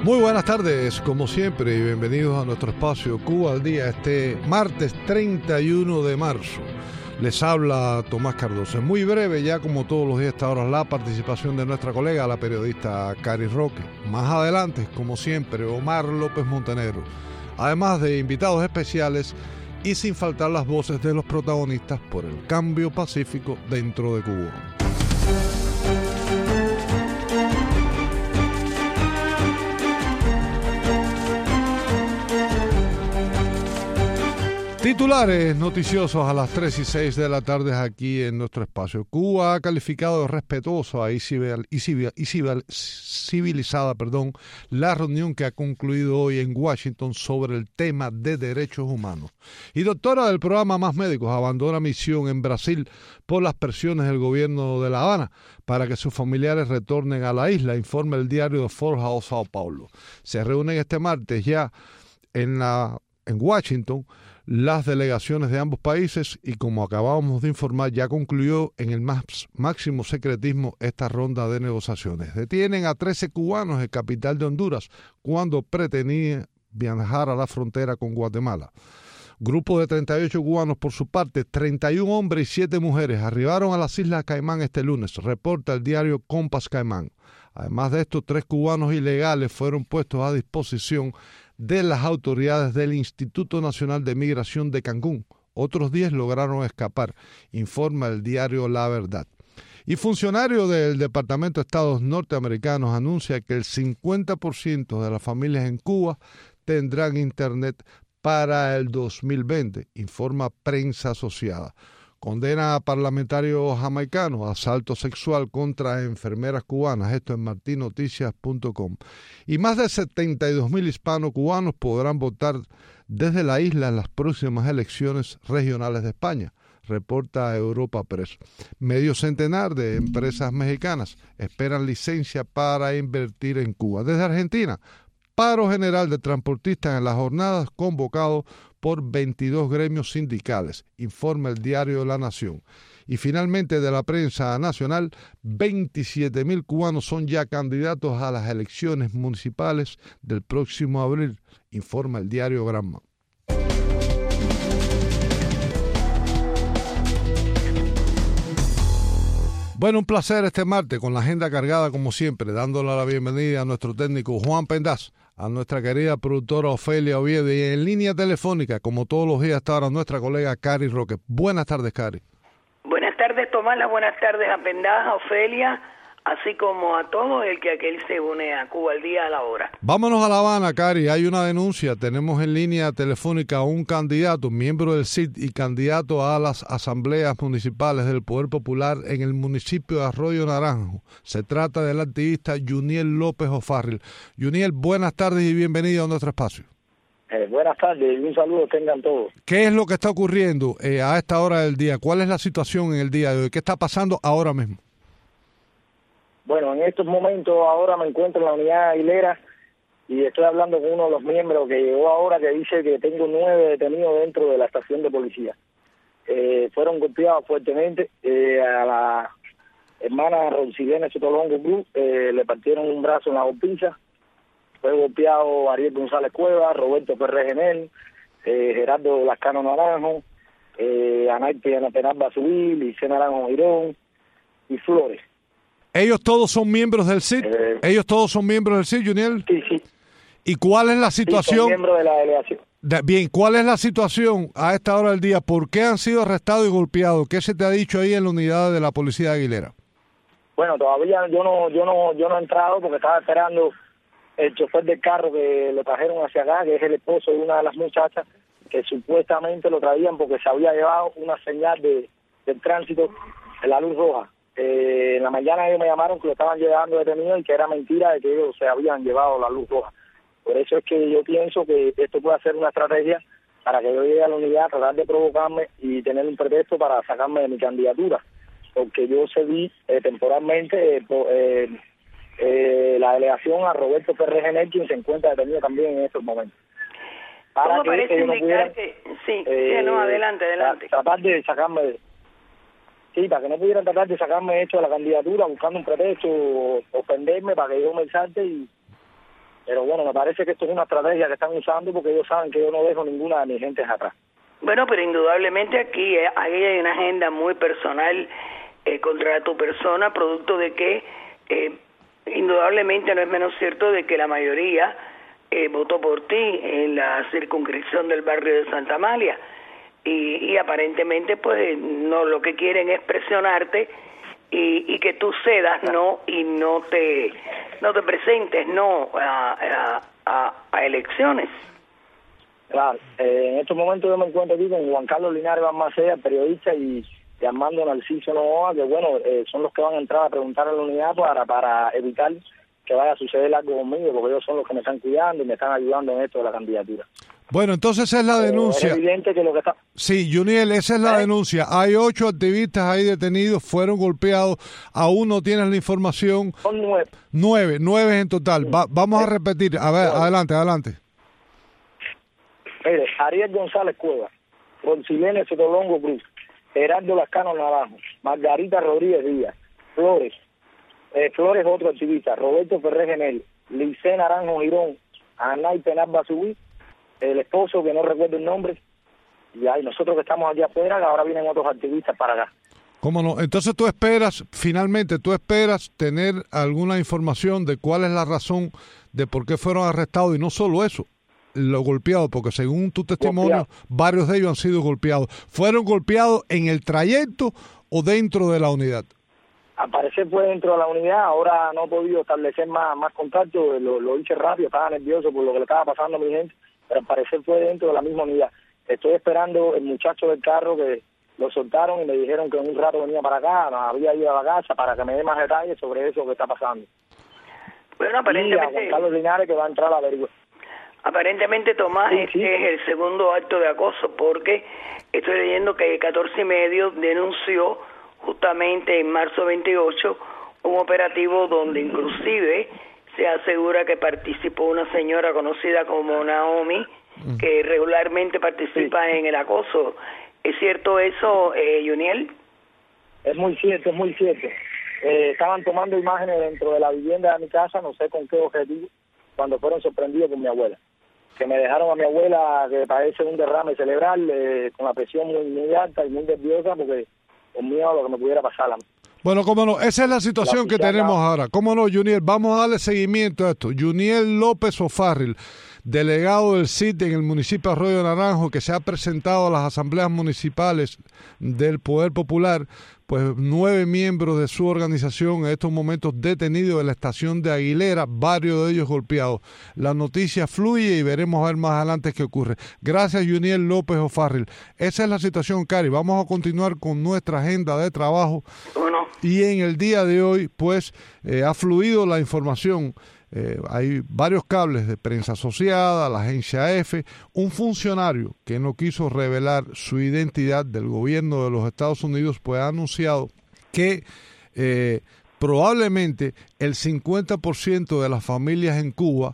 Muy buenas tardes, como siempre, y bienvenidos a nuestro espacio Cuba al Día, este martes 31 de marzo. Les habla Tomás Cardoso. Muy breve, ya como todos los días, esta hora, la participación de nuestra colega, la periodista Cari Roque. Más adelante, como siempre, Omar López Montenegro. Además de invitados especiales y sin faltar las voces de los protagonistas por el cambio pacífico dentro de Cuba. Titulares noticiosos a las 3 y 6 de la tarde aquí en nuestro espacio. Cuba ha calificado de respetuosa y civilizada la reunión que ha concluido hoy en Washington sobre el tema de derechos humanos. Y doctora del programa Más Médicos abandona misión en Brasil por las presiones del gobierno de La Habana para que sus familiares retornen a la isla, informa el diario de Folha de Sao Paulo. Se reúnen este martes ya en Washington las delegaciones de ambos países y, como acabamos de informar, ya concluyó en el máximo secretismo esta ronda de negociaciones. Detienen a 13 cubanos en capital de Honduras cuando pretendían viajar a la frontera con Guatemala. Grupo de 38 cubanos por su parte, 31 hombres y 7 mujeres, arribaron a las Islas Caimán este lunes, reporta el diario Compass Caimán. Además de esto, 3 cubanos ilegales fueron puestos a disposición de las autoridades del Instituto Nacional de Migración de Cancún. Otros 10 lograron escapar, informa el diario La Verdad. Y funcionario del Departamento de Estados norteamericanos anuncia que el 50% de las familias en Cuba tendrán internet para el 2020, informa Prensa Asociada. Condena a parlamentarios jamaicanos a asalto sexual contra enfermeras cubanas, esto en martinoticias.com. Y más de 72,000 hispano-cubanos podrán votar desde la isla en las próximas elecciones regionales de España, reporta Europa Press. Medio centenar de empresas mexicanas esperan licencia para invertir en Cuba. Desde Argentina, paro general de transportistas en las jornadas convocado por 22 gremios sindicales, informa el diario La Nación. Y finalmente, de la prensa nacional, 27,000 cubanos son ya candidatos a las elecciones municipales del próximo abril, informa el diario Granma. Bueno, un placer este martes con la agenda cargada como siempre, dándole la bienvenida a nuestro técnico Juan Pendaz, a nuestra querida productora Ofelia Oviedo y en línea telefónica, como todos los días, hasta ahora nuestra colega Cari Roque. Buenas tardes, Cari. Buenas tardes, Tomás, buenas tardes a Pendaz, a Ofelia, así como a todo el que aquel se une a Cuba al día a la hora. Vámonos a La Habana, Cari. Hay una denuncia. Tenemos en línea telefónica a un candidato, miembro del CID y candidato a las asambleas municipales del Poder Popular en el municipio de Arroyo Naranjo. Se trata del activista Yuniel López O'Farrill. Yuniel, buenas tardes y bienvenido a nuestro espacio. Buenas tardes y un saludo tengan todos. ¿Qué es lo que está ocurriendo a esta hora del día? ¿Cuál es la situación en el día de hoy? ¿Qué está pasando ahora mismo? Bueno, en estos momentos ahora me encuentro en la unidad Aguilera y estoy hablando con uno de los miembros que llegó ahora, que dice que tengo 9 detenidos dentro de la estación de policía. Fueron golpeados fuertemente. A la hermana Rosilene Sotolongo Cruz le partieron un brazo en la golpiza. Fue golpeado Ariel González Cueva, Roberto Ferrer Genel, Gerardo Lascano Naranjo, Anaite Penalba Subil, Lice Naranjo Girón y Flores. ¿Ellos todos son miembros del CID? ¿Ellos todos son miembros del CID, Juniel? Sí, sí. ¿Y cuál es la situación? Sí, son miembros de la delegación. Bien, ¿cuál es la situación a esta hora del día? ¿Por qué han sido arrestados y golpeados? ¿Qué se te ha dicho ahí en la unidad de la policía de Aguilera? Bueno, todavía yo no he entrado porque estaba esperando el chofer del carro que lo trajeron hacia acá, que es el esposo de una de las muchachas, que supuestamente lo traían porque se había llevado una señal del tránsito en la luz roja. En la mañana ellos me llamaron que lo estaban llevando detenido y que era mentira de que ellos se habían llevado la luz roja. Por eso es que yo pienso que esto puede ser una estrategia para que yo llegue a la unidad, tratar de provocarme y tener un pretexto para sacarme de mi candidatura. Porque yo cedí temporalmente la delegación a Roberto Ferrer Genel, quien se encuentra detenido también en estos momentos. ¿Cómo parece indicar que...? Sí, adelante. Tratar de sacarme... Sí, para que no pudieran tratar de sacarme esto de la candidatura, buscando un pretexto, ofenderme para que yo me salte Pero bueno, me parece que esto es una estrategia que están usando porque ellos saben que yo no dejo ninguna de mis gentes atrás. Bueno, pero indudablemente aquí hay una agenda muy personal contra tu persona, producto de que indudablemente no es menos cierto de que la mayoría votó por ti en la circunscripción del barrio de Santa Amalia y aparentemente pues no, lo que quieren es presionarte y que tú cedas, no, y no te presentes, no, a elecciones. Claro, en estos momentos yo me encuentro aquí con Juan Carlos Linares Balmaceda, periodista, y Armando Narciso Novoa, que bueno, son los que van a entrar a preguntar a la unidad para evitar que vaya a suceder algo conmigo, porque ellos son los que me están cuidando y me están ayudando en esto de la candidatura. Bueno, entonces esa es la denuncia. Es evidente que lo que está... Sí, Juniel, esa es la denuncia. Hay 8 activistas ahí detenidos, fueron golpeados, aún no tienes la información. Son 9. 9 en total. Vamos a repetir. A ver, adelante. Mire, Ariel González Cueva, Roncilene Sotolongo Cruz, Gerardo Lascano Naranjo, Margarita Rodríguez Díaz, Flores otro activista, Roberto Ferrer Genel, Lice Naranjo Girón, Anay Penal Basubí, el esposo que no recuerdo el nombre, y nosotros que estamos aquí afuera, ahora vienen otros activistas para acá. ¿Cómo no? Entonces tú esperas tener alguna información de cuál es la razón de por qué fueron arrestados, y no solo eso, los golpeados, porque según tu testimonio, varios de ellos han sido golpeados. ¿Fueron golpeados en el trayecto o dentro de la unidad? Al parecer fue dentro de la unidad, ahora no he podido establecer más contacto, lo hice rápido, estaba nervioso por lo que le estaba pasando a mi gente, pero al parecer fue dentro de la misma unidad. Estoy esperando el muchacho del carro que lo soltaron y me dijeron que en un rato venía para acá, había ido a la casa para que me dé más detalles sobre eso que está pasando. Bueno, aparentemente... Y a Juan Carlos Linares que va a entrar a averiguar. Aparentemente, Tomás, sí. Es el segundo acto de acoso, porque estoy leyendo que 14 y medio denunció justamente en marzo 28 un operativo donde inclusive se asegura que participó una señora conocida como Naomi, que regularmente participa en el acoso. ¿Es cierto eso, Juniel? Es muy cierto, estaban tomando imágenes dentro de la vivienda de mi casa, no sé con qué objetivo, cuando fueron sorprendidos con mi abuela. Que me dejaron a mi abuela, que padece un derrame cerebral, con la presión muy alta y muy nerviosa, porque con miedo a lo que me pudiera pasar a mí. Bueno, cómo no, esa es la situación que tenemos ahora. Cómo no, Juniel, vamos a darle seguimiento a esto. Juniel López O'Farrill, delegado del CID en el municipio de Arroyo Naranjo, que se ha presentado a las asambleas municipales del Poder Popular, pues 9 miembros de su organización en estos momentos detenidos en la estación de Aguilera, varios de ellos golpeados. La noticia fluye y veremos a ver más adelante qué ocurre. Gracias, Juniel López O'Farrill. Esa es la situación, Cari. Vamos a continuar con nuestra agenda de trabajo. Bueno. Y en el día de hoy, pues, ha fluido la información. Hay varios cables de prensa asociada, la agencia EFE, un funcionario que no quiso revelar su identidad del gobierno de los Estados Unidos, pues ha anunciado que probablemente el 50% de las familias en Cuba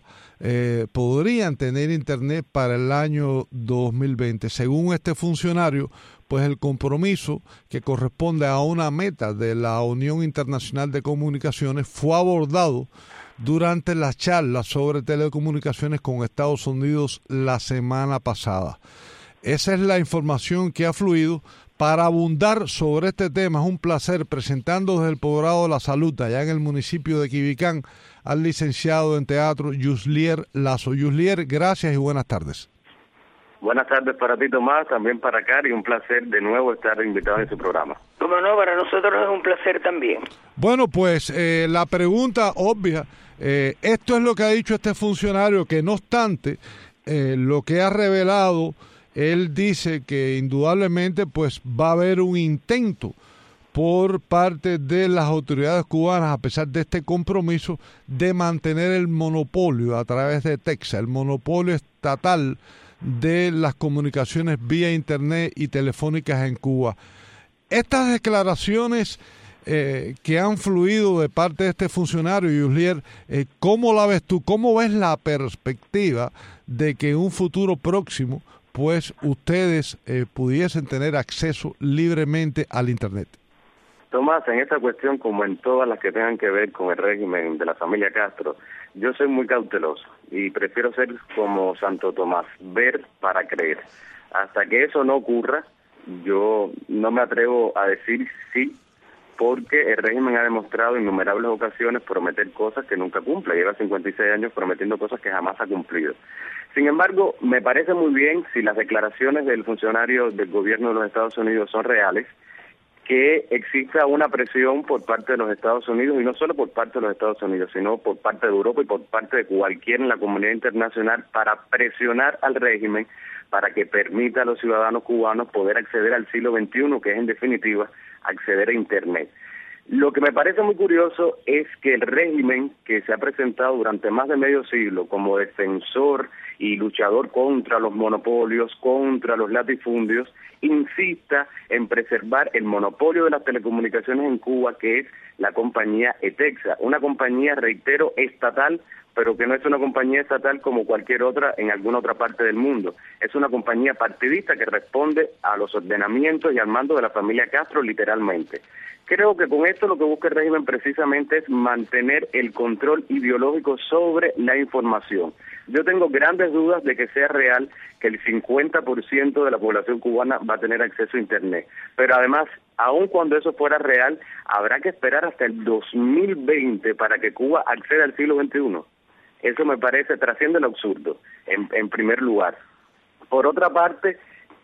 podrían tener internet para el año 2020. Según este funcionario, pues el compromiso que corresponde a una meta de la Unión Internacional de Comunicaciones fue abordado durante las charlas sobre telecomunicaciones con Estados Unidos la semana pasada. Esa es la información que ha fluido. Para abundar sobre este tema, es un placer presentando desde el Posgrado de la Salud, allá en el municipio de Quibicán, al licenciado en teatro Yuslier Lazo. Yuslier, gracias y buenas tardes. Buenas tardes para ti, Tomás, también para Cari, un placer de nuevo estar invitado en su programa. Como no, para nosotros es un placer también. Bueno, pues la pregunta obvia, esto es lo que ha dicho este funcionario, que no obstante, lo que ha revelado, él dice que indudablemente pues va a haber un intento por parte de las autoridades cubanas, a pesar de este compromiso, de mantener el monopolio a través de Texas, el monopolio estatal de las comunicaciones vía internet y telefónicas en Cuba. Estas declaraciones que han fluido de parte de este funcionario, Yuslier, ¿cómo la ves tú? ¿Cómo ves la perspectiva de que en un futuro próximo pues ustedes pudiesen tener acceso libremente al internet? Tomás, en esta cuestión, como en todas las que tengan que ver con el régimen de la familia Castro, yo soy muy cauteloso y prefiero ser como Santo Tomás, ver para creer. Hasta que eso no ocurra, yo no me atrevo a decir sí, porque el régimen ha demostrado en innumerables ocasiones prometer cosas que nunca cumple. Lleva 56 años prometiendo cosas que jamás ha cumplido. Sin embargo, me parece muy bien, si las declaraciones del funcionario del gobierno de los Estados Unidos son reales, que exista una presión por parte de los Estados Unidos, y no solo por parte de los Estados Unidos, sino por parte de Europa y por parte de cualquiera en la comunidad internacional, para presionar al régimen para que permita a los ciudadanos cubanos poder acceder al siglo XXI, que es en definitiva acceder a Internet. Lo que me parece muy curioso es que el régimen, que se ha presentado durante más de medio siglo como defensor y luchador contra los monopolios, contra los latifundios, insista en preservar el monopolio de las telecomunicaciones en Cuba, que es la compañía ETEXA, una compañía, reitero, estatal, pero que no es una compañía estatal como cualquier otra en alguna otra parte del mundo. Es una compañía partidista que responde a los ordenamientos y al mando de la familia Castro, literalmente. Creo que con esto lo que busca el régimen precisamente es mantener el control ideológico sobre la información. Yo tengo grandes dudas de que sea real que el 50% de la población cubana va a tener acceso a Internet. Pero además, aun cuando eso fuera real, habrá que esperar hasta el 2020 para que Cuba acceda al siglo XXI. Eso me parece, trasciende lo absurdo, en primer lugar. Por otra parte,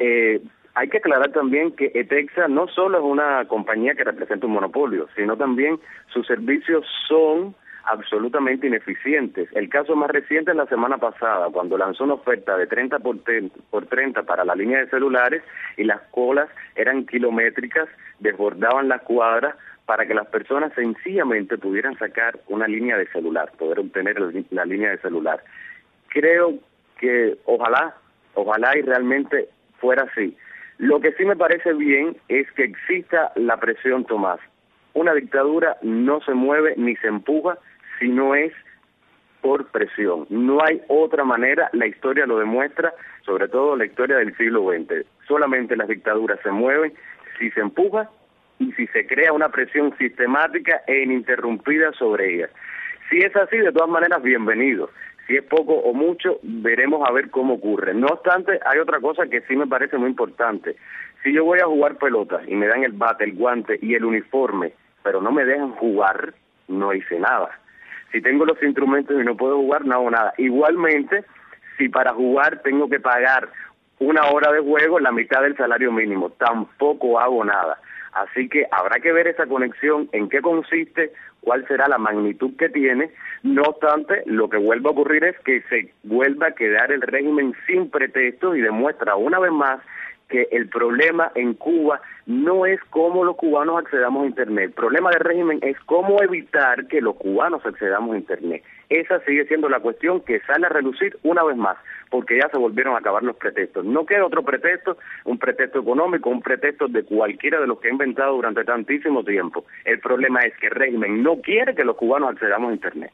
hay que aclarar también que ETEXA no solo es una compañía que representa un monopolio, sino también sus servicios son absolutamente ineficientes. El caso más reciente es la semana pasada, cuando lanzó una oferta de 30 por 30 para la línea de celulares, y las colas eran kilométricas, desbordaban las cuadras, para que las personas sencillamente pudieran sacar una línea de celular, poder obtener la línea de celular. Creo que ojalá y realmente fuera así. Lo que sí me parece bien es que exista la presión, Tomás. Una dictadura no se mueve ni se empuja si no es por presión. No hay otra manera, la historia lo demuestra, sobre todo la historia del siglo XX. Solamente las dictaduras se mueven si se empuja y si se crea una presión sistemática e ininterrumpida sobre ellas. Si es así, de todas maneras, bienvenido. Si es poco o mucho, veremos a ver cómo ocurre. No obstante, hay otra cosa que sí me parece muy importante. Si yo voy a jugar pelota y me dan el bate, el guante y el uniforme, pero no me dejan jugar, no hice nada. Si tengo los instrumentos y no puedo jugar, no hago nada. Igualmente, si para jugar tengo que pagar una hora de juego, la mitad del salario mínimo, tampoco hago nada. Así que habrá que ver esa conexión, en qué consiste, cuál será la magnitud que tiene. No obstante, lo que vuelva a ocurrir es que se vuelva a quedar el régimen sin pretextos y demuestra una vez más que el problema en Cuba no es cómo los cubanos accedamos a Internet. El problema del régimen es cómo evitar que los cubanos accedamos a Internet. Esa sigue siendo la cuestión que sale a relucir una vez más, porque ya se volvieron a acabar los pretextos. No queda otro pretexto, un pretexto económico, un pretexto de cualquiera de los que ha inventado durante tantísimo tiempo. El problema es que el régimen no quiere que los cubanos accedamos a Internet.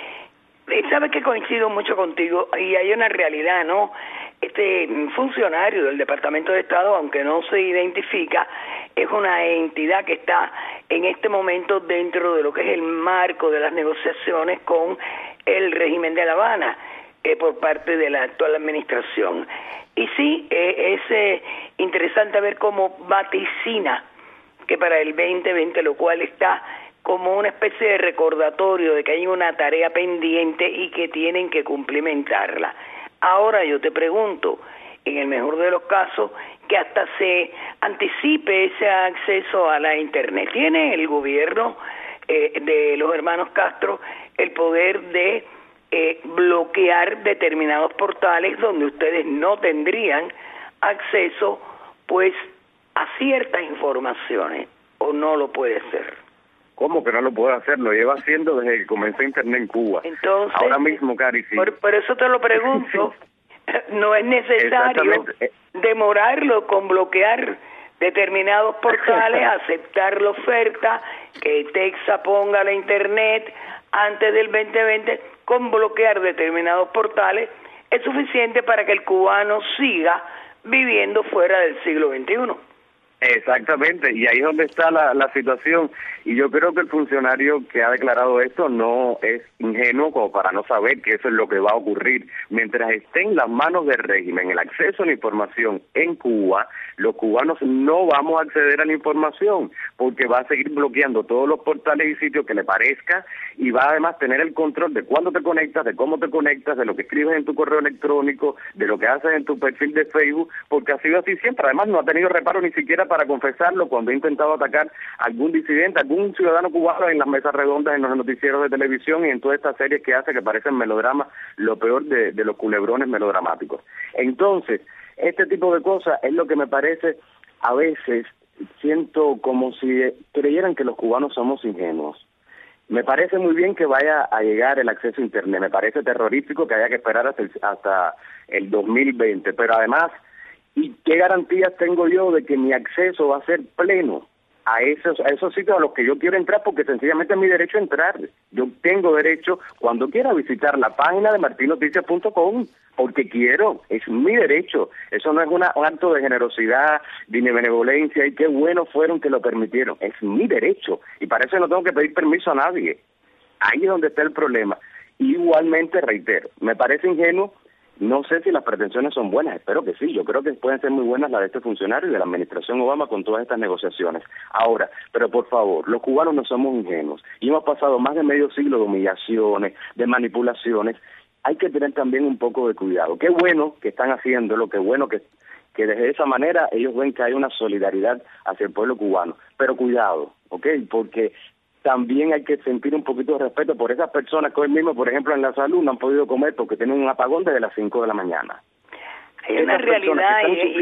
Sabes que coincido mucho contigo, y hay una realidad, ¿no? Este funcionario del Departamento de Estado, aunque no se identifica, es una entidad que está en este momento dentro de lo que es el marco de las negociaciones con el régimen de La Habana por parte de la actual administración. Y sí, es interesante ver cómo vaticina que para el 2020, lo cual está como una especie de recordatorio de que hay una tarea pendiente y que tienen que cumplimentarla. Ahora yo te pregunto, en el mejor de los casos, que hasta se anticipe ese acceso a la Internet. ¿Tiene el gobierno de los hermanos Castro el poder de bloquear determinados portales donde ustedes no tendrían acceso pues a ciertas informaciones, o no lo puede hacer? ¿Cómo que no lo puede hacer? Lo lleva haciendo desde que comenzó Internet en Cuba. Entonces, ahora mismo, Cari, sí. Por eso te lo pregunto. No es necesario demorarlo con bloquear determinados portales, aceptar la oferta, que Texa ponga la Internet antes del 2020, con bloquear determinados portales, es suficiente para que el cubano siga viviendo fuera del siglo XXI. Exactamente, y ahí es donde está la situación, y yo creo que el funcionario que ha declarado esto no es ingenuo como para no saber que eso es lo que va a ocurrir. Mientras esté en las manos del régimen el acceso a la información en Cuba, los cubanos no vamos a acceder a la información, porque va a seguir bloqueando todos los portales y sitios que le parezca, y va a además tener el control de cuándo te conectas, de cómo te conectas, de lo que escribes en tu correo electrónico, de lo que haces en tu perfil de Facebook, porque ha sido así siempre. Además no ha tenido reparo ni siquiera para confesarlo cuando ha intentado atacar a algún disidente, algún ciudadano cubano en las mesas redondas, en los noticieros de televisión y en todas estas series que hace que parecen melodramas, lo peor de los culebrones melodramáticos. Entonces, este tipo de cosas es lo que me parece, a veces siento como si creyeran que los cubanos somos ingenuos. Me parece muy bien que vaya a llegar el acceso a Internet, me parece terrorífico que haya que esperar hasta el 2020, pero además, ¿y qué garantías tengo yo de que mi acceso va a ser pleno a esos sitios a los que yo quiero entrar? Porque sencillamente es mi derecho a entrar. Yo tengo derecho, cuando quiera, visitar la página de martinnoticias.com, porque quiero, es mi derecho. Eso no es un acto de generosidad, de benevolencia, y qué bueno fueron que lo permitieron. Es mi derecho, y para eso no tengo que pedir permiso a nadie. Ahí es donde está el problema. Igualmente, reitero, me parece ingenuo. No sé si las pretensiones son buenas, espero que sí, yo creo que pueden ser muy buenas las de este funcionario y de la administración Obama con todas estas negociaciones. Ahora, pero por favor, los cubanos no somos ingenuos y hemos pasado más de medio siglo de humillaciones, de manipulaciones. Hay que tener también un poco de cuidado. Qué bueno que están haciéndolo, qué bueno que desde esa manera ellos ven que hay una solidaridad hacia el pueblo cubano, pero cuidado, ¿ok? Porque también hay que sentir un poquito de respeto por esas personas que hoy mismo, por ejemplo, en la salud no han podido comer porque tienen un apagón desde las 5 de la mañana. Hay una realidad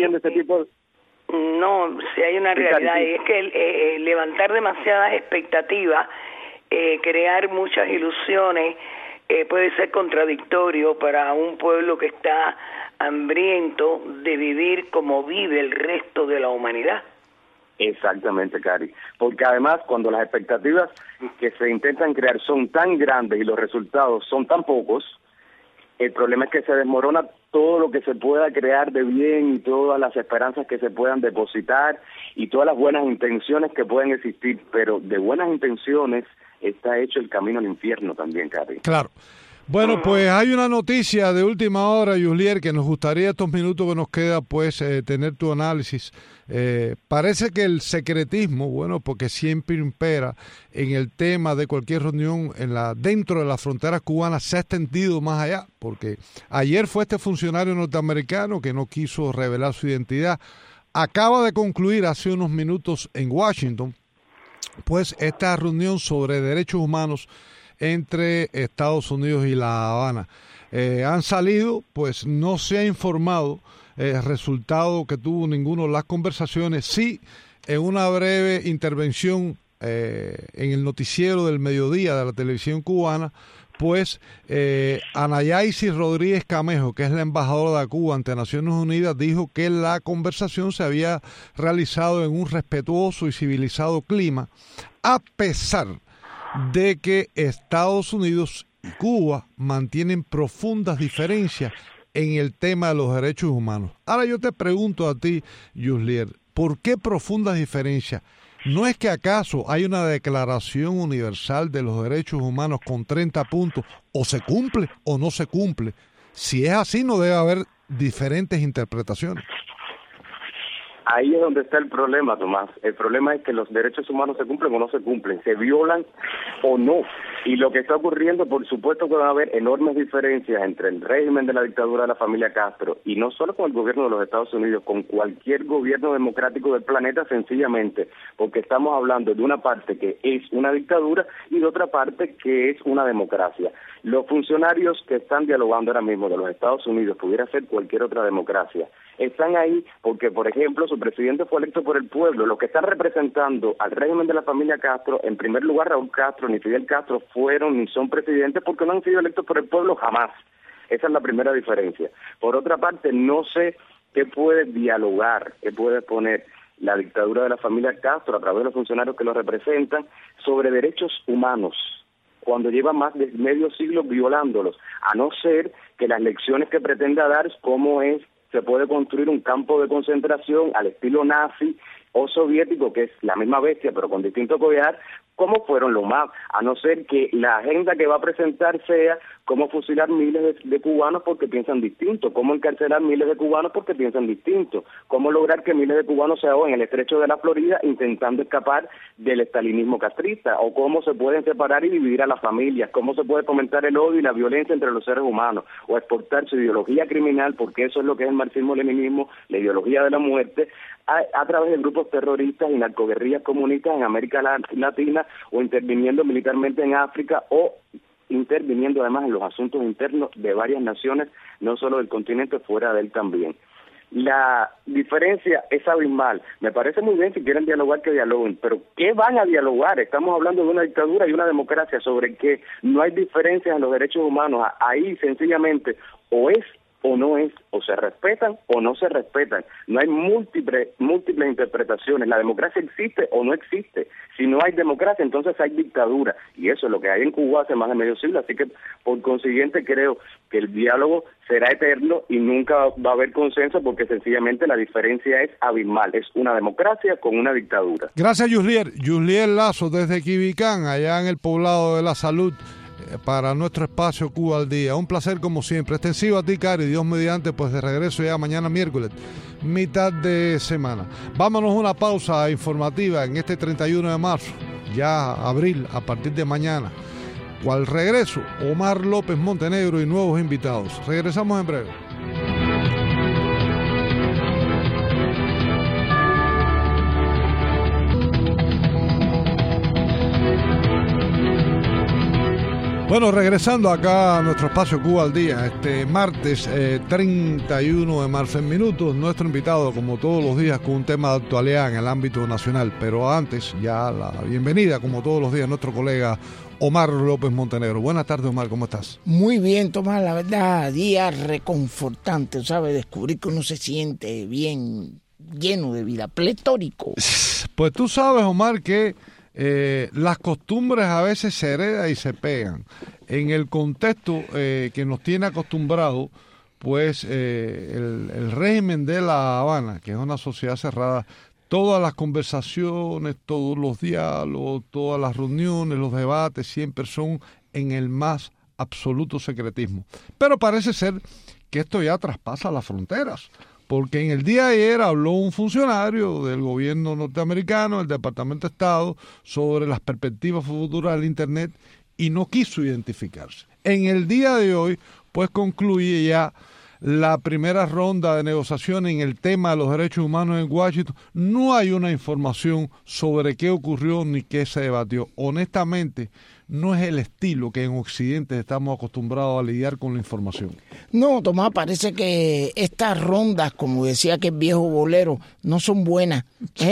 No, sí hay una realidad, y es que levantar demasiadas expectativas, crear muchas ilusiones, puede ser contradictorio para un pueblo que está hambriento de vivir como vive el resto de la humanidad. Exactamente, Cari, porque además cuando las expectativas que se intentan crear son tan grandes y los resultados son tan pocos, el problema es que se desmorona todo lo que se pueda crear de bien y todas las esperanzas que se puedan depositar y todas las buenas intenciones que pueden existir, pero de buenas intenciones está hecho el camino al infierno también, Cari. Claro. Bueno, pues hay una noticia de última hora, Yuslier, que nos gustaría estos minutos que nos queda, pues, tener tu análisis. Parece que el secretismo, bueno, porque siempre impera en el tema de cualquier reunión dentro de las fronteras cubanas, se ha extendido más allá, porque ayer fue este funcionario norteamericano que no quiso revelar su identidad. Acaba de concluir hace unos minutos en Washington, pues, esta reunión sobre derechos humanos entre Estados Unidos y La Habana. Han salido, pues no se ha informado el resultado que tuvo ninguno de las conversaciones. Sí, en una breve intervención en el noticiero del mediodía de la televisión cubana, pues Anayaisi Rodríguez Camejo, que es la embajadora de Cuba ante Naciones Unidas, dijo que la conversación se había realizado en un respetuoso y civilizado clima, a pesar de que Estados Unidos y Cuba mantienen profundas diferencias en el tema de los derechos humanos. Ahora yo te pregunto a ti, Yuslier, ¿por qué profundas diferencias? ¿No es que acaso hay una declaración universal de los derechos humanos con 30 puntos, o se cumple o no se cumple? Si es así, no debe haber diferentes interpretaciones. Ahí es donde está el problema, Tomás. El problema es que los derechos humanos se cumplen o no se cumplen, se violan o no. Y lo que está ocurriendo, por supuesto que va a haber enormes diferencias entre el régimen de la dictadura de la familia Castro, y no solo con el gobierno de los Estados Unidos, con cualquier gobierno democrático del planeta, sencillamente porque estamos hablando de una parte que es una dictadura y de otra parte que es una democracia. Los funcionarios que están dialogando ahora mismo de los Estados Unidos, pudiera ser cualquier otra democracia, están ahí porque, por ejemplo, su presidente fue electo por el pueblo. Los que están representando al régimen de la familia Castro, en primer lugar Raúl Castro ni Fidel Castro fueron ni son presidentes porque no han sido electos por el pueblo jamás. Esa es la primera diferencia. Por otra parte, no sé qué puede dialogar, qué puede poner la dictadura de la familia Castro a través de los funcionarios que lo representan sobre derechos humanos, cuando lleva más de medio siglo violándolos, a no ser que las lecciones que pretenda dar, cómo se puede construir un campo de concentración al estilo nazi, o soviético, que es la misma bestia pero con distinto collar, ¿cómo fueron los más? A no ser que la agenda que va a presentar sea cómo fusilar miles de cubanos porque piensan distinto, cómo encarcelar miles de cubanos porque piensan distinto, cómo lograr que miles de cubanos se ahoguen en el estrecho de la Florida intentando escapar del estalinismo castrista, o cómo se pueden separar y dividir a las familias, cómo se puede fomentar el odio y la violencia entre los seres humanos, o exportar su ideología criminal, porque eso es lo que es el marxismo-leninismo, la ideología de la muerte, a través de grupos terroristas y narcoguerrillas comunistas en América Latina, o interviniendo militarmente en África, o interviniendo además en los asuntos internos de varias naciones, no solo del continente, fuera de él también. La diferencia es abismal. Me parece muy bien si quieren dialogar que dialoguen, pero ¿qué van a dialogar? Estamos hablando de una dictadura y una democracia sobre que no hay diferencias en los derechos humanos. Ahí sencillamente o es o no es, o se respetan o no se respetan. No hay múltiples interpretaciones. La democracia existe o no existe. Si no hay democracia, entonces hay dictadura. Y eso es lo que hay en Cuba hace más de medio siglo. Así que, por consiguiente, creo que el diálogo será eterno y nunca va a haber consenso porque sencillamente la diferencia es abismal. Es una democracia con una dictadura. Gracias, Yuslier. Yuslier Lazo, desde Quibicán, allá en el Poblado de la Salud, para nuestro espacio Cuba al Día. Un placer como siempre. Extensivo a ti, Cari. Dios mediante, pues de regreso ya mañana miércoles, mitad de semana. Vámonos a una pausa informativa en este 31 de marzo, ya abril, a partir de mañana. Al regreso, Omar López Montenegro y nuevos invitados. Regresamos en breve. Bueno, regresando acá a nuestro espacio Cuba al Día, este martes 31 de marzo en minutos, nuestro invitado como todos los días con un tema de actualidad en el ámbito nacional, pero antes ya la bienvenida como todos los días nuestro colega Omar López Montenegro. Buenas tardes, Omar, ¿cómo estás? Muy bien, Tomás, la verdad, día reconfortante, ¿sabes? Descubrir que uno se siente bien, lleno de vida, pletórico. Pues tú sabes, Omar, que las costumbres a veces se heredan y se pegan. En el contexto que nos tiene acostumbrado, pues el régimen de La Habana, que es una sociedad cerrada, todas las conversaciones, todos los diálogos, todas las reuniones, los debates siempre son en el más absoluto secretismo. Pero parece ser que esto ya traspasa las fronteras, porque en el día de ayer habló un funcionario del gobierno norteamericano, del Departamento de Estado, sobre las perspectivas futuras del Internet y no quiso identificarse. En el día de hoy, pues concluye ya la primera ronda de negociaciones en el tema de los derechos humanos en Washington. No hay una información sobre qué ocurrió ni qué se debatió. Honestamente, no es el estilo que en Occidente estamos acostumbrados a lidiar con la información. No, Tomás, parece que estas rondas, como decía que el viejo bolero, no son buenas,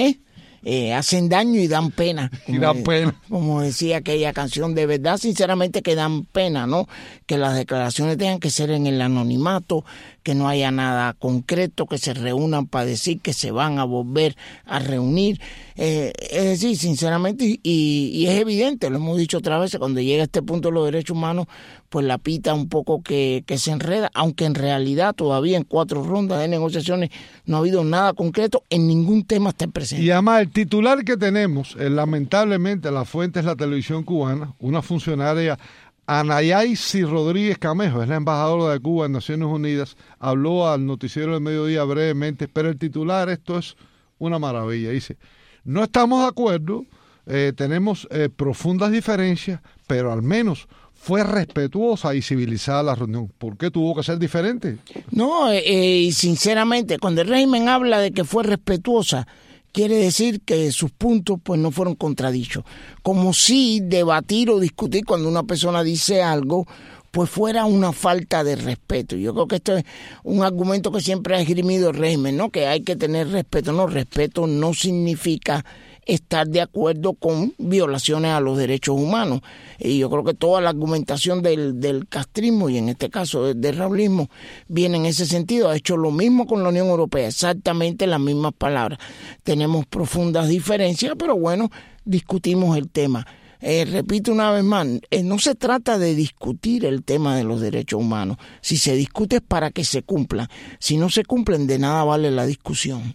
hacen daño y dan pena. Como decía aquella canción, de verdad, sinceramente que dan pena, ¿no? Que las declaraciones tengan que ser en el anonimato, que no haya nada concreto, que se reúnan para decir que se van a volver a reunir. Es decir, sinceramente, y es evidente, lo hemos dicho otra vez, cuando llega a este punto de los derechos humanos, pues la pita un poco que se enreda, aunque en realidad todavía en 4 rondas de negociaciones no ha habido nada concreto, en ningún tema está presente. Y además el titular que tenemos, lamentablemente la fuente es la televisión cubana, una funcionaria, Anayaisi Rodríguez Camejo, es la embajadora de Cuba en Naciones Unidas, habló al noticiero del mediodía brevemente, pero el titular, esto es una maravilla, dice: no estamos de acuerdo, tenemos profundas diferencias, pero al menos fue respetuosa y civilizada la reunión. ¿Por qué tuvo que ser diferente? No, y sinceramente, cuando el régimen habla de que fue respetuosa, quiere decir que sus puntos pues no fueron contradichos. Como si debatir o discutir cuando una persona dice algo pues fuera una falta de respeto. Yo creo que esto es un argumento que siempre ha esgrimido el régimen, ¿no? Que hay que tener respeto. No, respeto no significa estar de acuerdo con violaciones a los derechos humanos. Y yo creo que toda la argumentación del castrismo, y en este caso del raúlismo, viene en ese sentido. Ha hecho lo mismo con la Unión Europea, exactamente las mismas palabras. Tenemos profundas diferencias, pero bueno, discutimos el tema. Repito una vez más, no se trata de discutir el tema de los derechos humanos. Si se discute es para que se cumplan. Si no se cumplen, de nada vale la discusión.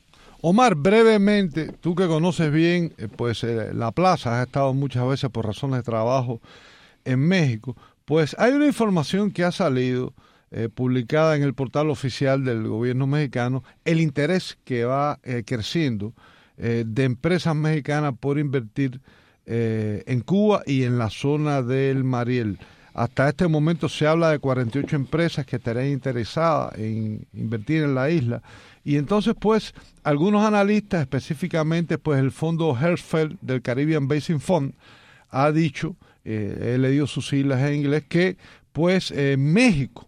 Omar, brevemente, tú que conoces bien la plaza, has estado muchas veces por razones de trabajo en México, pues hay una información que ha salido publicada en el portal oficial del gobierno mexicano, el interés que va creciendo de empresas mexicanas por invertir en Cuba y en la zona del Mariel. Hasta este momento se habla de 48 empresas que estarían interesadas en invertir en la isla. Y entonces, pues, algunos analistas, específicamente, pues, el fondo Hertzfeld del Caribbean Basin Fund, ha dicho, he leído sus siglas en inglés, que, pues, México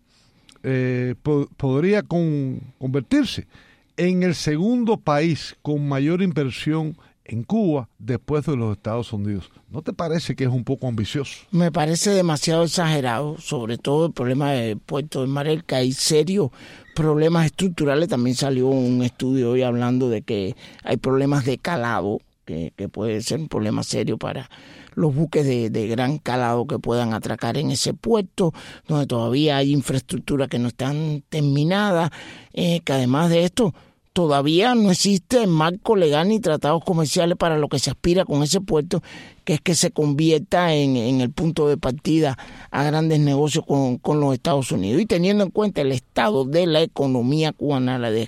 podría convertirse en el segundo país con mayor inversión en Cuba después de los Estados Unidos. ¿No te parece que es un poco ambicioso? Me parece demasiado exagerado, sobre todo el problema del puerto de Mariel, que hay serios problemas estructurales. También salió un estudio hoy hablando de que hay problemas de calado, que puede ser un problema serio para los buques de gran calado que puedan atracar en ese puerto, donde todavía hay infraestructura que no están terminadas, que además de esto todavía no existe marco legal ni tratados comerciales para lo que se aspira con ese puerto, que es que se convierta en el punto de partida a grandes negocios con los Estados Unidos. Y teniendo en cuenta el estado de la economía cubana, la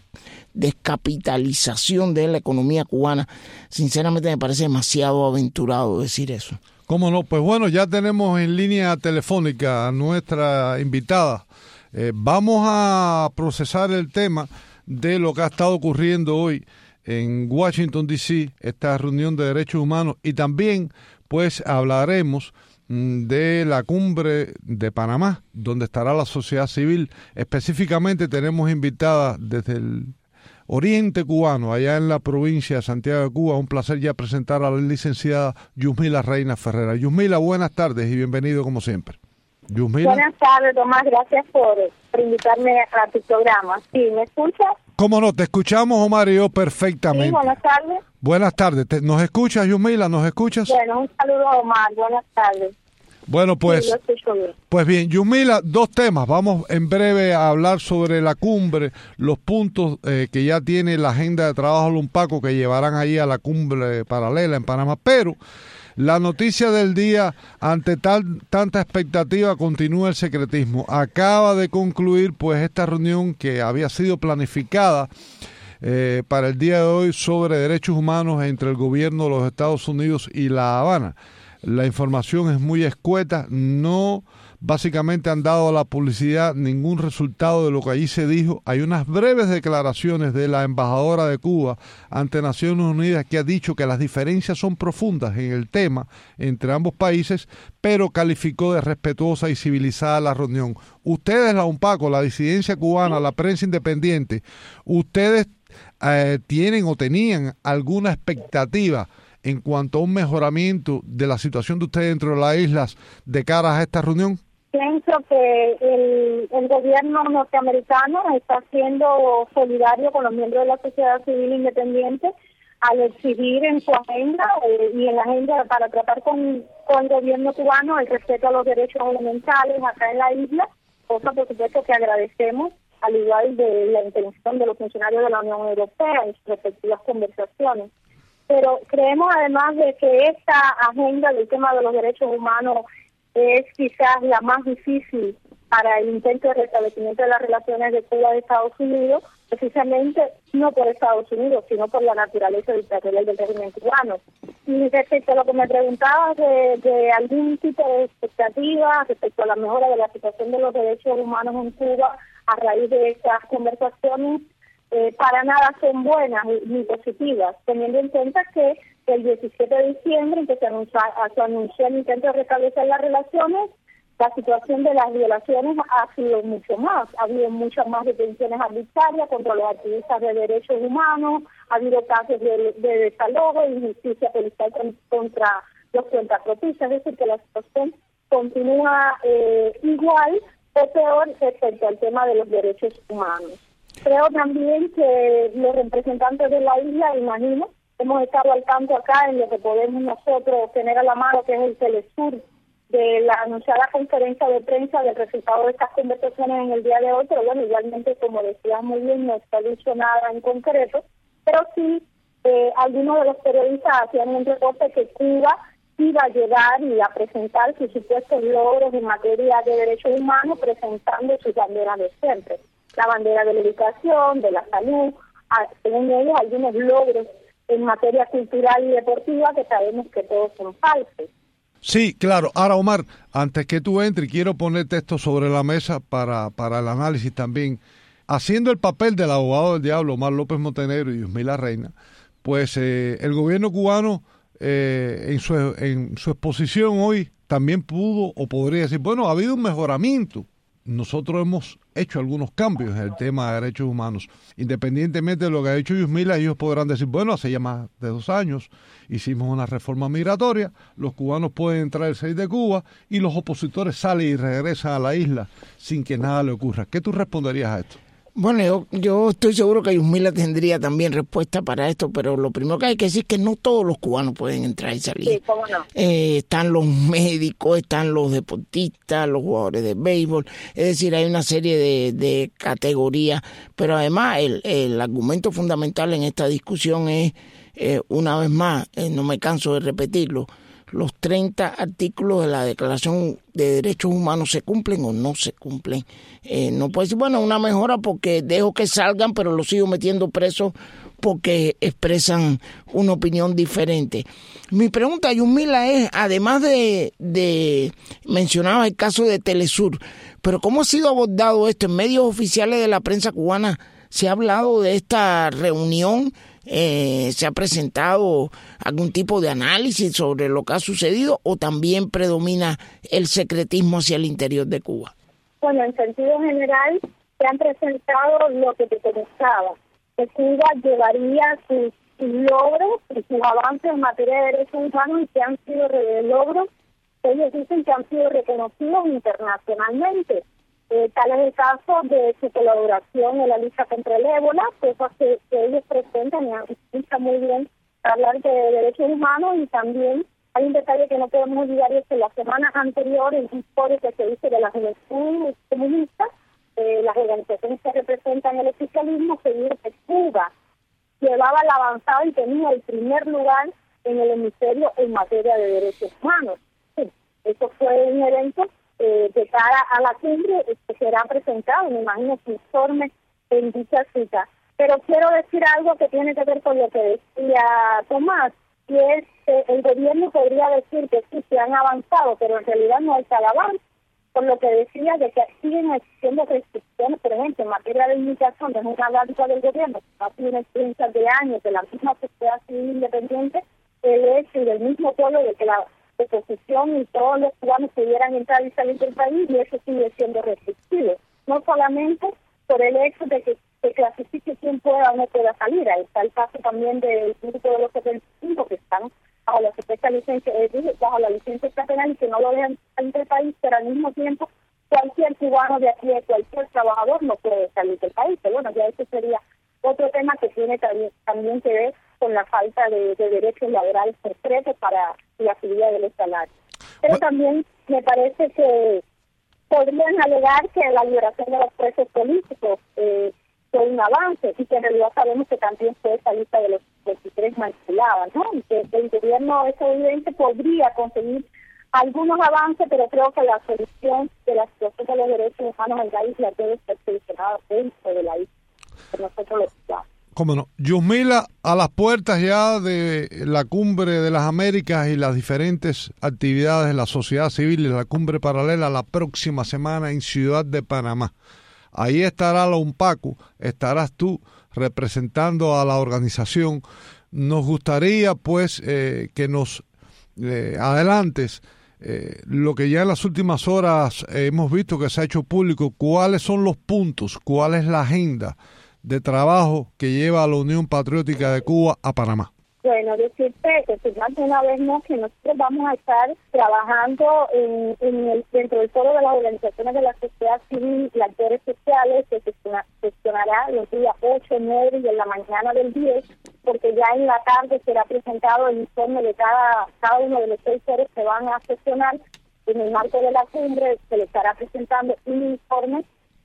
descapitalización de la economía cubana, sinceramente me parece demasiado aventurado decir eso. ¿Cómo no? Pues bueno, ya tenemos en línea telefónica a nuestra invitada. Vamos a procesar el tema de lo que ha estado ocurriendo hoy en Washington, D.C., esta reunión de derechos humanos, y también pues hablaremos de la cumbre de Panamá, donde estará la sociedad civil. Específicamente tenemos invitada desde el oriente cubano, allá en la provincia de Santiago de Cuba. Un placer ya presentar a la licenciada Yusmila Reina Ferrera. Yusmila, buenas tardes y bienvenido como siempre. Yusmila. Buenas tardes, Tomás, gracias por invitarme a tu programa. ¿Sí, me escuchas? ¿Cómo no? Te escuchamos, Omar y yo, perfectamente. Sí, buenas tardes. Buenas tardes. ¿Nos escuchas, Yusmila? ¿Nos escuchas? Bueno, un saludo a Omar, buenas tardes. Bueno, pues, sí, lo escucho bien. Pues bien, Yusmila, dos temas. Vamos en breve a hablar sobre la cumbre, los puntos que ya tiene la agenda de trabajo Lumpaco que llevarán ahí a la cumbre paralela en Panamá, pero la noticia del día, ante tanta expectativa, continúa el secretismo. Acaba de concluir pues esta reunión que había sido planificada para el día de hoy sobre derechos humanos entre el gobierno de los Estados Unidos y La Habana. La información es muy escueta, no básicamente han dado a la publicidad ningún resultado de lo que allí se dijo. Hay unas breves declaraciones de la embajadora de Cuba ante Naciones Unidas que ha dicho que las diferencias son profundas en el tema entre ambos países, pero calificó de respetuosa y civilizada la reunión. Ustedes, la UNPACO, la disidencia cubana, la prensa independiente, ¿ustedes tienen o tenían alguna expectativa en cuanto a un mejoramiento de la situación de ustedes dentro de las islas de cara a esta reunión? Pienso que el gobierno norteamericano está siendo solidario con los miembros de la sociedad civil independiente al exigir en su agenda y en la agenda para tratar con el gobierno cubano el respeto a los derechos elementales acá en la isla, cosa por supuesto que agradecemos, al igual de la intención de los funcionarios de la Unión Europea en sus respectivas conversaciones. Pero creemos además de que esta agenda del tema de los derechos humanos es quizás la más difícil para el intento de restablecimiento de las relaciones de Cuba y Estados Unidos, precisamente no por Estados Unidos, sino por la naturaleza dictatorial del régimen cubano. Y respecto a lo que me preguntabas de algún tipo de expectativa respecto a la mejora de la situación de los derechos humanos en Cuba a raíz de estas conversaciones, para nada son buenas ni positivas, teniendo en cuenta que el 17 de diciembre, en que se anunció el intento de restablecer las relaciones, la situación de las violaciones ha sido mucho más. Ha habido muchas más detenciones arbitrarias contra los activistas de derechos humanos, ha habido casos de desalojo e injusticia policial contra los cuentapropistas, es decir, que la situación continúa igual o peor respecto al tema de los derechos humanos. Creo también que los representantes de la isla, imagino, hemos estado al tanto acá en lo que podemos nosotros tener a la mano, que es el Telesur, de la anunciada conferencia de prensa del resultado de estas conversaciones en el día de hoy, pero bueno, igualmente, como decías muy bien, no está dicho nada en concreto, Pero sí, algunos de los periodistas hacían un reporte que Cuba iba a llegar y a presentar sus supuestos logros en materia de derechos humanos, presentando sus banderas de siempre. La bandera de la educación, de la salud, según ellos algunos logros en materia cultural y deportiva que sabemos que todos son falsos. Sí, claro. Ahora, Omar, antes que tú entres, quiero ponerte esto sobre la mesa para el análisis también. Haciendo el papel del abogado del diablo, Omar López Montenegro y Yusmila Reina, pues el gobierno cubano en su exposición hoy también pudo o podría decir, bueno, ha habido un mejoramiento. Nosotros hemos hecho algunos cambios en el tema de derechos humanos. Independientemente de lo que ha hecho Yusmila, ellos podrán decir, bueno, hace ya más de 2 años hicimos una reforma migratoria, los cubanos pueden entrar al 6 de Cuba y los opositores salen y regresan a la isla sin que nada le ocurra. ¿Qué tú responderías a esto? Bueno, yo estoy seguro que Yusmila tendría también respuesta para esto, pero lo primero que hay que decir es que no todos los cubanos pueden entrar y salir. Sí, cómo no. Están los médicos, están los deportistas, los jugadores de béisbol, es decir, hay una serie de categorías, pero además el argumento fundamental en esta discusión es, una vez más, no me canso de repetirlo, los 30 artículos de la Declaración de Derechos Humanos se cumplen o no se cumplen. No puede decir, bueno, una mejora porque dejo que salgan, pero los sigo metiendo presos porque expresan una opinión diferente. Mi pregunta, Yusmila, es, además de mencionaba el caso de Telesur, pero ¿cómo ha sido abordado esto? En medios oficiales de la prensa cubana se ha hablado de esta reunión. ¿Se ha presentado algún tipo de análisis sobre lo que ha sucedido o también predomina el secretismo hacia el interior de Cuba? Bueno, en sentido general, se han presentado lo que te comentaba, que Cuba llevaría sus logros y sus avances en materia de derechos humanos y que han sido logros, ellos dicen que han sido reconocidos internacionalmente. Tal es el caso de su colaboración en la lucha contra el ébola, cosas que ellos presentan y explican muy bien hablar de derechos humanos. Y también hay un detalle que no podemos olvidar, y es que la semana anterior el informe que se hizo de la juventud comunista, las organizaciones que representan el oficialismo, se dijo que Cuba llevaba la avanzada y tenía el primer lugar en el hemisferio en materia de derechos humanos. Sí, eso fue un evento de cara a la cumbre que será presentado, me imagino, su informe en dicha cita. Pero quiero decir algo que tiene que ver con lo que decía Tomás, y es que el gobierno podría decir que sí, se han avanzado, pero en realidad no hay tal avance. Por lo que decía de que siguen existiendo restricciones, por ejemplo, en materia de inmigración, no es una básica del gobierno, ha sido una experiencia de años de la misma sociedad civil independiente, el hecho y del mismo pueblo de que la oposición y todos los cubanos pudieran entrar y salir del país, y eso sigue siendo restrictivo. No solamente por el hecho de que se clasifique quién pueda o no pueda salir. Ahí está el caso también del grupo de los 75 que están bajo la supuesta licencia, bajo la licencia penal y que no lo dejan salir del país, pero al mismo tiempo cualquier cubano de aquí, cualquier trabajador no puede salir del país. Pero bueno, ya ese sería otro tema que tiene también que ver con la falta de derechos laborales concretos para la subida de los salarios. Pero también me parece que podrían alegar que la liberación de los presos políticos fue un avance y que en realidad sabemos que también fue esa lista de los 23 manipulada, ¿no? Y que el gobierno estadounidense podría conseguir algunos avances, pero creo que la solución de la situación de los derechos humanos en la isla debe ser solucionada dentro de la isla. Nosotros lo estamos. ¿Cómo no? Yusmila, a las puertas ya de la Cumbre de las Américas y las diferentes actividades de la sociedad civil y la cumbre paralela la próxima semana en Ciudad de Panamá. Ahí estará la UNPACU, estarás tú representando a la organización. Nos gustaría, pues, que nos adelantes lo que ya en las últimas horas hemos visto que se ha hecho público. ¿Cuáles son los puntos? ¿Cuál es la agenda de trabajo que lleva a la Unión Patriótica de Cuba a Panamá? Bueno, decirte que una vez más que nosotros vamos a estar trabajando dentro del foro de las organizaciones de la sociedad civil y actores sociales, que se sesionará los días 8, 9 y en la mañana del 10, porque ya en la tarde será presentado el informe de cada uno de los 6 foros que van a sesionar. En el marco de la cumbre se le estará presentando un informe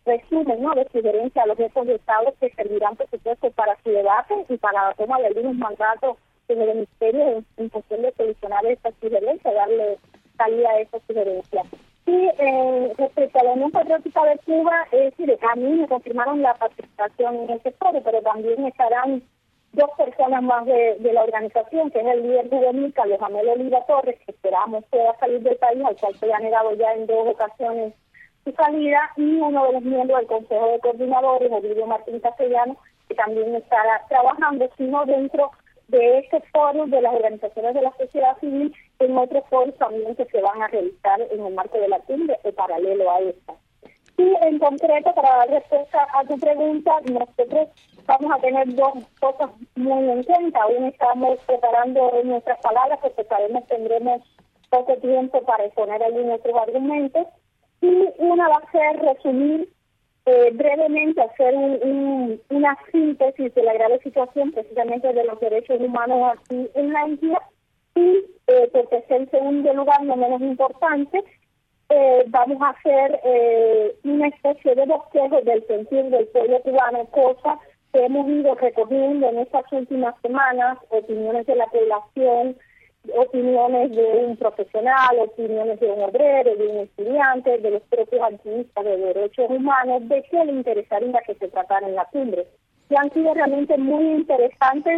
resumen, ¿no?, de sugerencia a los jefes de Estado que servirán, por supuesto, para su debate y para la toma de algunos mandatos en el Ministerio en función de solucionar esta sugerencia, darle salida a esa sugerencia. Y respecto a la Unión Patriótica de Cuba, es decir, a mí me confirmaron la participación en este foro, pero también estarán 2 personas más de la organización, que es el líder juvenil Carlos Amel Oliva Torres, que esperamos pueda salir del país, al cual se le ha negado ya en 2 ocasiones su salida, y uno de los miembros del Consejo de Coordinadores, Ovidio Martín Castellano, que también estará trabajando, sino dentro de este foro de las organizaciones de la sociedad civil, en otros foros también que se van a realizar en el marco de la cumbre o paralelo a esta. Y en concreto, para dar respuesta a tu pregunta, nosotros vamos a tener 2 cosas muy en cuenta. Aún estamos preparando nuestras palabras, porque sabemos que tendremos poco tiempo para exponer allí nuestros argumentos. Y una va a ser resumir brevemente, hacer una síntesis de la grave situación precisamente de los derechos humanos aquí en la isla. Y, porque es en segundo lugar, no menos importante, vamos a hacer una especie de bosquejo del sentir del pueblo cubano, cosa que hemos ido recogiendo en estas últimas semanas, opiniones de la población, opiniones de un profesional, opiniones de un obrero, de un estudiante, de los propios activistas de derechos humanos, de qué le interesaría que se tratara en la cumbre. Y han sido realmente muy interesantes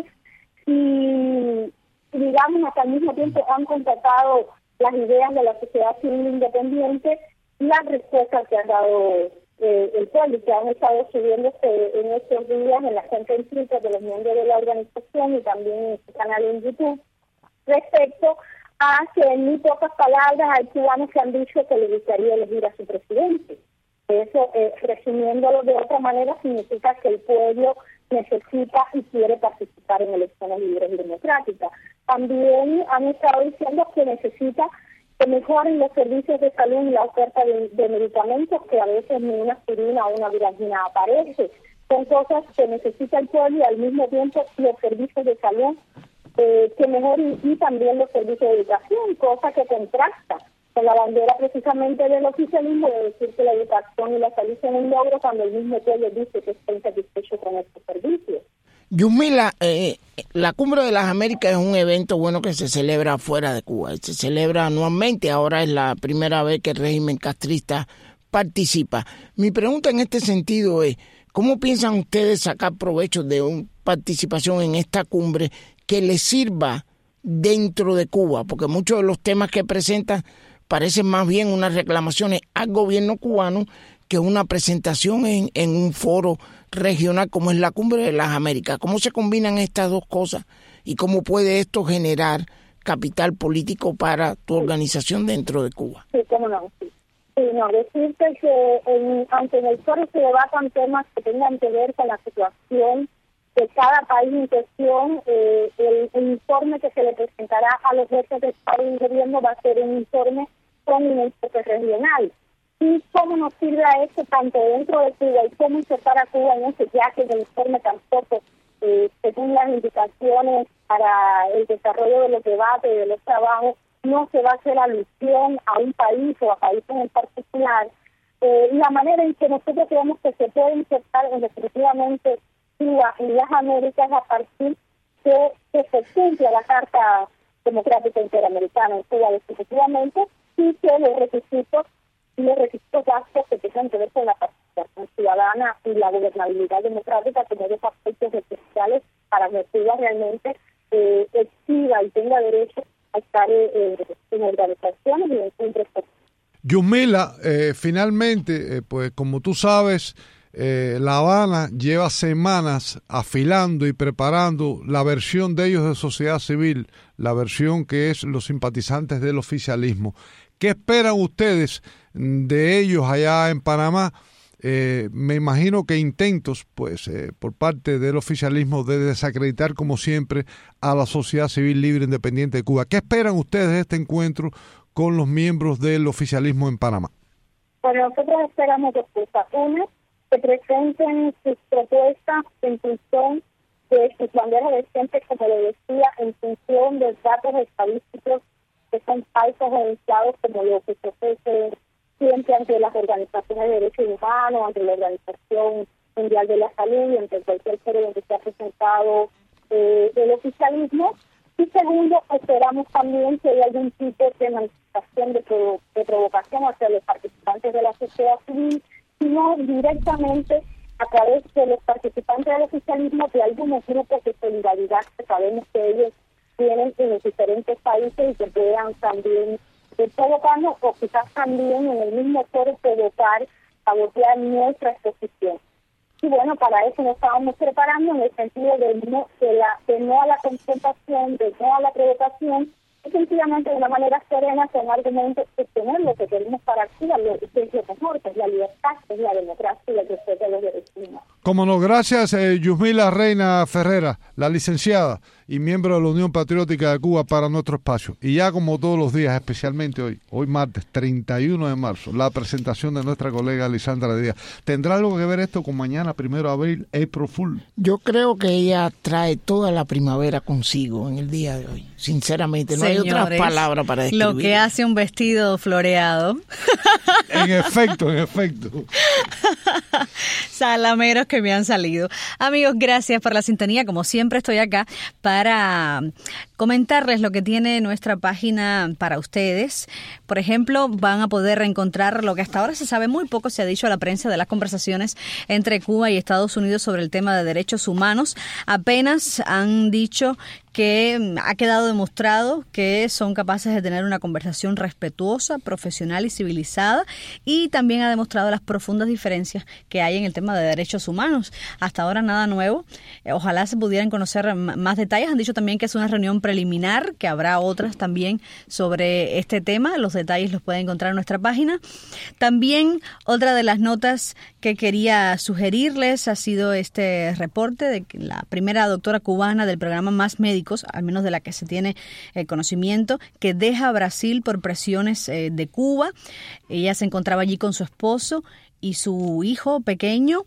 y, digamos, hasta al mismo tiempo han contratado las ideas de la sociedad civil independiente y las respuestas que han dado el pueblo, que han estado subiéndose en estos días en la cuenta en Twitter de los miembros de la organización y también en su canal en YouTube, respecto a que en muy pocas palabras hay cubanos que han dicho que le gustaría elegir a su presidente. Eso, resumiéndolo de otra manera, significa que el pueblo necesita y quiere participar en elecciones libres y democráticas. También han estado diciendo que necesita que mejoren los servicios de salud y la oferta de medicamentos, que a veces ni una aspirina o una viragina aparece. Son cosas que necesita el pueblo y al mismo tiempo los servicios de salud que mejoren, y también los servicios de educación, cosa que contrasta con la bandera precisamente del oficialismo de decir que la educación y la salud son un logro cuando el mismo pueblo dice que está insatisfecho con estos servicios. Yusmila, la Cumbre de las Américas es un evento bueno que se celebra fuera de Cuba. Se celebra anualmente, ahora es la primera vez que el régimen castrista participa. Mi pregunta en este sentido es, ¿cómo piensan ustedes sacar provecho de una participación en esta cumbre que les sirva dentro de Cuba? Porque muchos de los temas que presentan parecen más bien unas reclamaciones al gobierno cubano que una presentación en un foro regional como es la Cumbre de las Américas. ¿Cómo se combinan estas 2 cosas y cómo puede esto generar capital político para tu organización dentro de Cuba? Sí, cómo no. Sí, no, decirte que aunque en el foro se debatan temas que tengan que ver con la situación de cada país en cuestión, el informe que se le presentará a los jefes de Estado y gobierno va a ser un informe con un enfoque regional. ¿Y cómo nos sirve a eso tanto dentro de Cuba y cómo insertar a Cuba en eso, ya que el informe tampoco, según las indicaciones para el desarrollo de los debates y de los trabajos, no se va a hacer alusión a un país o a países en particular? La manera en que nosotros creemos que se puede insertar definitivamente Cuba en las Américas a partir de que se cumpla la Carta Democrática Interamericana en Cuba definitivamente, y que los requisitos básicos que tengan que ver con la participación ciudadana y la gobernabilidad democrática como 2 aspectos esenciales para que Cuba realmente exhiba y tenga derecho a estar en organizaciones y en centros. Yusmila, finalmente, pues como tú sabes, La Habana lleva semanas afilando y preparando la versión de ellos de sociedad civil, la versión que es los simpatizantes del oficialismo. ¿Qué esperan ustedes de ellos allá en Panamá? Me imagino que intentos, pues, por parte del oficialismo de desacreditar, como siempre, a la sociedad civil libre e independiente de Cuba. ¿Qué esperan ustedes de este encuentro con los miembros del oficialismo en Panamá? Bueno, nosotros esperamos 2 cosas. Una, que presenten sus propuestas en función de sus banderas de siempre, como le decía, en función de datos estadísticos que son falsos o inflados, como lo que se ofrece siempre ante las organizaciones de derechos humanos, ante la Organización Mundial de la Salud y ante cualquier foro donde se ha presentado el oficialismo. Y segundo, esperamos también que haya algún tipo de manifestación de provocación hacia los participantes de la sociedad civil, sino directamente a través de los participantes del oficialismo de algunos grupos de solidaridad que sabemos que ellos tienen en los diferentes países y que puedan también provocarnos o quizás también en el mismo foro provocar, sabotear nuestra exposición. Y bueno, para eso nos estábamos preparando en el sentido de no a la confrontación, de no a la provocación, y sencillamente de una manera serena, con argumentos, obtener lo que queremos para aquí, lo que es lo mejor, que es la libertad, que es la democracia y el respeto de los derechos humanos. Como no, gracias Yusmila Reina Ferrera, la licenciada y miembro de la Unión Patriótica de Cuba, para nuestro espacio. Y ya como todos los días, especialmente hoy martes 31 de marzo, la presentación de nuestra colega Lisandra Díaz. ¿Tendrá algo que ver esto con mañana, 1 de abril, April Fool? Yo creo que ella trae toda la primavera consigo en el día de hoy. Sinceramente, no hay otras palabras para describir. Lo que hace un vestido floreado. En efecto. Salameros que me han salido. Amigos, gracias por la sintonía. Como siempre, estoy acá para comentarles lo que tiene nuestra página para ustedes. Por ejemplo, van a poder encontrar lo que hasta ahora se sabe muy poco, se ha dicho a la prensa, de las conversaciones entre Cuba y Estados Unidos sobre el tema de derechos humanos. Apenas han dicho que ha quedado demostrado que son capaces de tener una conversación respetuosa, profesional y civilizada, y también ha demostrado las profundas diferencias que hay en el tema de derechos humanos. Hasta ahora nada nuevo. Ojalá se pudieran conocer más detalles. Han dicho también que es una reunión preliminar, que habrá otras también sobre este tema. Los detalles los pueden encontrar en nuestra página. También otra de las notas que quería sugerirles ha sido este reporte de que la primera doctora cubana del programa Más Médicos, al menos de la que se tiene conocimiento, que deja Brasil por presiones de Cuba. Ella se encontraba allí con su esposo y su hijo pequeño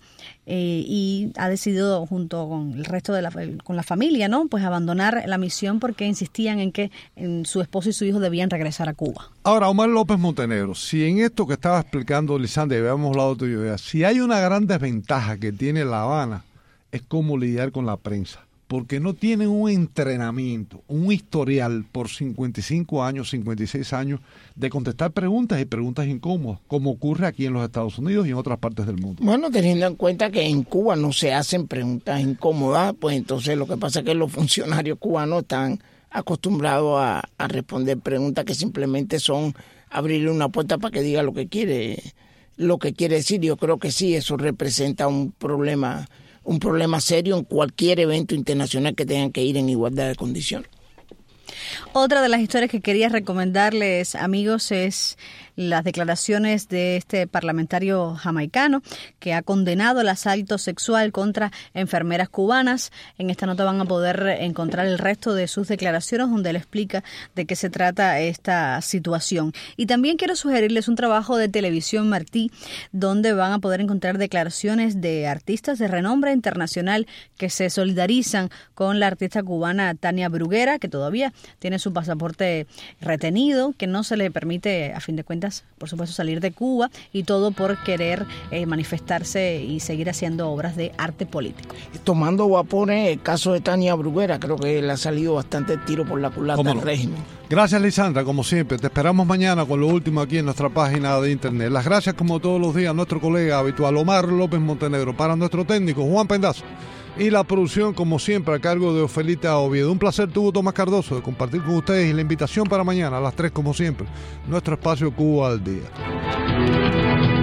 y ha decidido, junto con el resto de la familia, ¿no?, pues abandonar la misión porque insistían en que su esposo y su hijo debían regresar a Cuba. Ahora, Omar López Montenegro, si en esto que estaba explicando Lisandra, y habíamos hablado tú y yo, si hay una gran desventaja que tiene La Habana, es cómo lidiar con la prensa, porque no tienen un entrenamiento, un historial por 55 años, 56 años, de contestar preguntas y preguntas incómodas, como ocurre aquí en los Estados Unidos y en otras partes del mundo. Bueno, teniendo en cuenta que en Cuba no se hacen preguntas incómodas, pues entonces lo que pasa es que los funcionarios cubanos están acostumbrados a responder preguntas que simplemente son abrirle una puerta para que diga lo que quiere decir. Yo creo que sí, eso representa un problema serio en cualquier evento internacional que tengan que ir en igualdad de condiciones. Otra de las historias que quería recomendarles, amigos, es las declaraciones de este parlamentario jamaicano que ha condenado el asalto sexual contra enfermeras cubanas. En esta nota van a poder encontrar el resto de sus declaraciones, donde él explica de qué se trata esta situación. Y también quiero sugerirles un trabajo de Televisión Martí, donde van a poder encontrar declaraciones de artistas de renombre internacional que se solidarizan con la artista cubana Tania Bruguera, que todavía tiene su pasaporte retenido, que no se le permite, a fin de cuentas, por supuesto, salir de Cuba, y todo por querer manifestarse y seguir haciendo obras de arte político. Tomando vapores, el caso de Tania Bruguera, creo que le ha salido bastante tiro por la culata al régimen. Gracias, Lisandra, como siempre. Te esperamos mañana con lo último aquí en nuestra página de internet. Las gracias, como todos los días, a nuestro colega habitual Omar López Montenegro, para nuestro técnico Juan Pendazo, y la producción, como siempre, a cargo de Ofelita Oviedo. Un placer tuvo Tomás Cardoso de compartir con ustedes, y la invitación para mañana a las 3, como siempre, nuestro espacio Cuba al Día.